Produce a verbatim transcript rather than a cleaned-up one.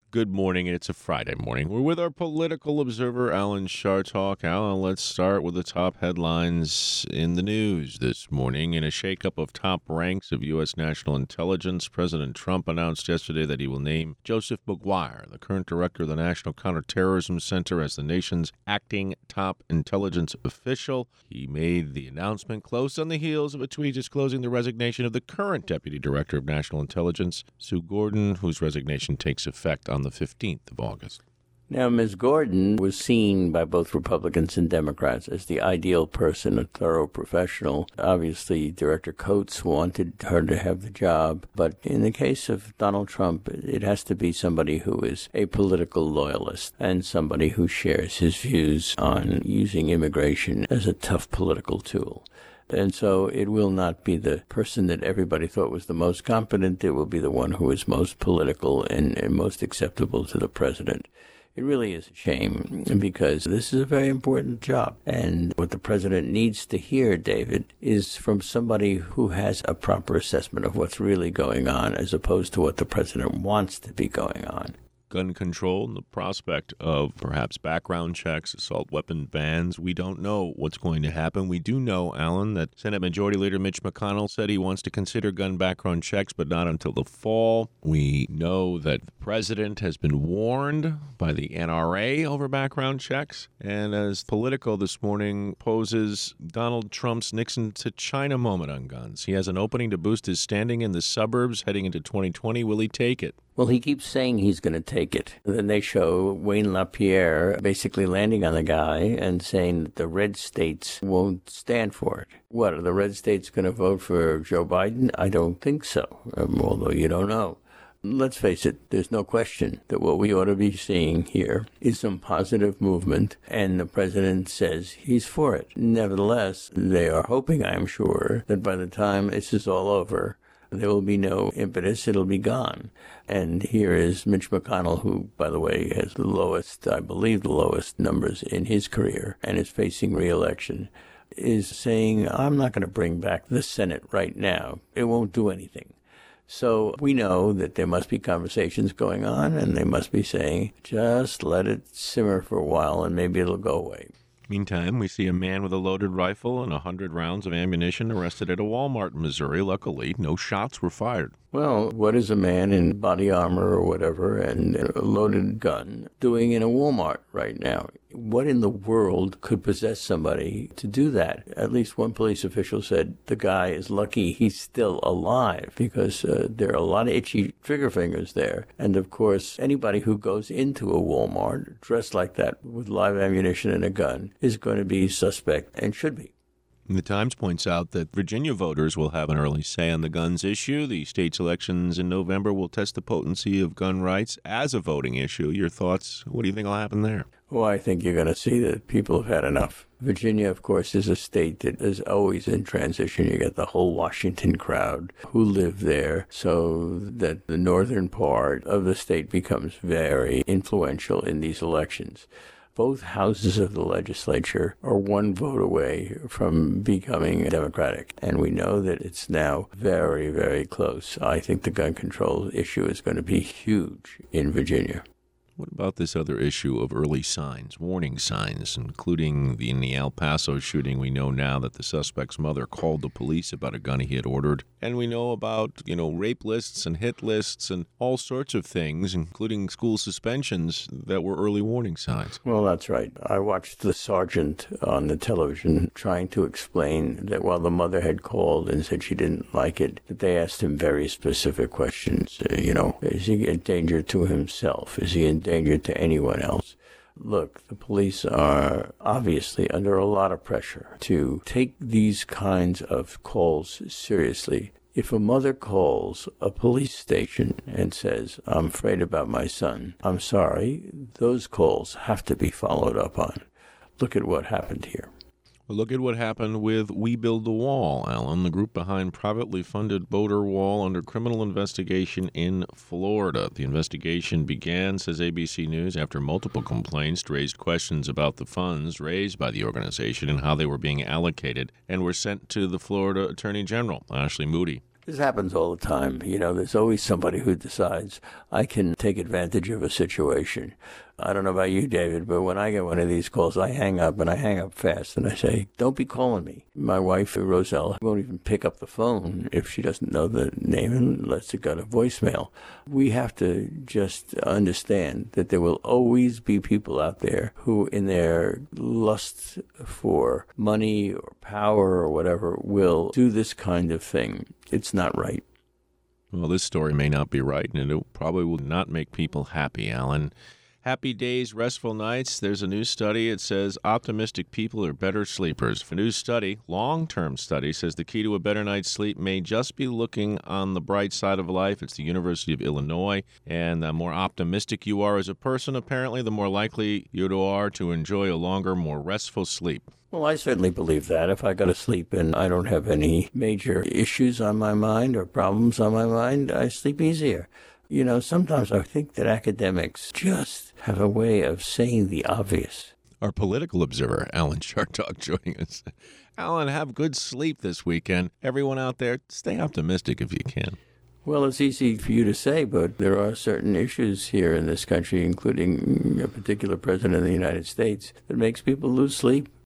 Good morning. It's a Friday morning. We're with our political observer, Alan Chartock. Alan, let's start with the top headlines in the news this morning. In a shakeup of top ranks of U S national intelligence, President Trump announced yesterday that he will name Joseph Maguire, the current director of the National Counterterrorism Center, as the nation's acting top intelligence official. He made the announcement close on the heels of a tweet disclosing the resignation of the current deputy director of national intelligence, Sue Gordon, whose resignation takes effect on the fifteenth of August. Now, Miz Gordon was seen by both Republicans and Democrats as the ideal person, a thorough professional. Obviously, Director Coates wanted her to have the job, but in the case of Donald Trump, it has to be somebody who is a political loyalist and somebody who shares his views on using immigration as a tough political tool. And so it will not be the person that everybody thought was the most competent. It will be the one who is most political and, and most acceptable to the president. It really is a shame because this is a very important job. And what the president needs to hear, David, is from somebody who has a proper assessment of what's really going on as opposed to what the president wants to be going on. Gun control and the prospect of perhaps background checks, assault weapon bans. We don't know what's going to happen. We do know, Alan, that Senate Majority Leader Mitch McConnell said he wants to consider gun background checks, but not until the fall. We know that the president has been warned by the N R A over background checks. And as Politico this morning poses Donald Trump's Nixon to China moment on guns. He has an opening to boost his standing in the suburbs heading into twenty twenty. Will he take it? Well, he keeps saying he's going to take it. Then they show Wayne LaPierre basically landing on the guy and saying that the red states won't stand for it. What, are the red states going to vote for Joe Biden? I don't think so, um, although you don't know. Let's face it, there's no question that what we ought to be seeing here is some positive movement, and the president says he's for it. Nevertheless, they are hoping, I'm sure, that by the time this is all over, there will be no impetus. It'll be gone. And here is Mitch McConnell, who, by the way, has the lowest, I believe, the lowest numbers in his career and is facing re-election, is saying, I'm not going to bring back the Senate right now. It won't do anything. So we know that there must be conversations going on, and they must be saying, just let it simmer for a while, and maybe it'll go away. Meantime, we see a man with a loaded rifle and one hundred rounds of ammunition arrested at a Walmart in Missouri. Luckily, no shots were fired. Well, what is a man in body armor or whatever and a loaded gun doing in a Walmart right now? What in the world could possess somebody to do that? At least one police official said the guy is lucky he's still alive because uh, there are a lot of itchy trigger fingers there. And, of course, anybody who goes into a Walmart dressed like that with live ammunition and a gun is going to be suspect and should be. The Times points out that Virginia voters will have an early say on the guns issue. The state's elections in November will test the potency of gun rights as a voting issue. Your thoughts? What do you think will happen there? Well, I think you're going to see that people have had enough. Virginia, of course, is a state that is always in transition. You get the whole Washington crowd who live there, so that the northern part of the state becomes very influential in these elections. Both houses of the legislature are one vote away from becoming Democratic. And we know that it's now very, very close. I think the gun control issue is going to be huge in Virginia. What about this other issue of early signs, warning signs, including the, in the El Paso shooting? We know now that the suspect's mother called the police about a gun he had ordered. And we know about, you know, rape lists and hit lists and all sorts of things, including school suspensions that were early warning signs. Well, that's right. I watched the sergeant on the television trying to explain that while the mother had called and said she didn't like it, that they asked him very specific questions. Uh, you know, is he in danger to himself? Is he in danger to anyone else? Look, the police are obviously under a lot of pressure to take these kinds of calls seriously. If a mother calls a police station and says, I'm afraid about my son, I'm sorry, those calls have to be followed up on. Look at what happened here. Well, look at what happened with We Build the Wall, Alan, the group behind privately funded border wall under criminal investigation in Florida. The investigation began, says A B C News, after multiple complaints raised questions about the funds raised by the organization and how they were being allocated and were sent to the Florida Attorney General, Ashley Moody. This happens all the time. You know, there's always somebody who decides, I can take advantage of a situation. I don't know about you, David, but when I get one of these calls, I hang up, and I hang up fast, and I say, don't be calling me. My wife, Roselle, won't even pick up the phone if she doesn't know the name and lets it go to voicemail. We have to just understand that there will always be people out there who, in their lust for money or power or whatever, will do this kind of thing. It's not right. Well, this story may not be right, and it probably will not make people happy, Alan. Happy days, restful nights. There's a new study. It says optimistic people are better sleepers. A new study, long-term study, says the key to a better night's sleep may just be looking on the bright side of life. It's the University of Illinois. And the more optimistic you are as a person, apparently, the more likely you are to enjoy a longer, more restful sleep. Well, I certainly believe that. If I go to sleep and I don't have any major issues on my mind or problems on my mind, I sleep easier. You know, sometimes I think that academics just have a way of saying the obvious. Our political observer, Alan Chartock, joining us. Alan, have good sleep this weekend. Everyone out there, stay optimistic if you can. Well, it's easy for you to say, but there are certain issues here in this country, including a particular president of the United States, that makes people lose sleep.